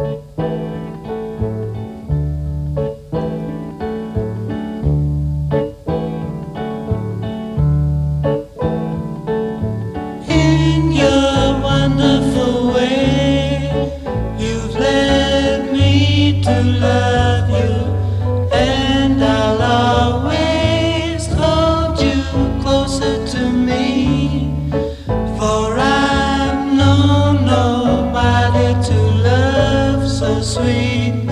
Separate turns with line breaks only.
In your wonderful way, you've led me to love you, and I'll always hold you closer to me. For I've known nobody to love so sweet.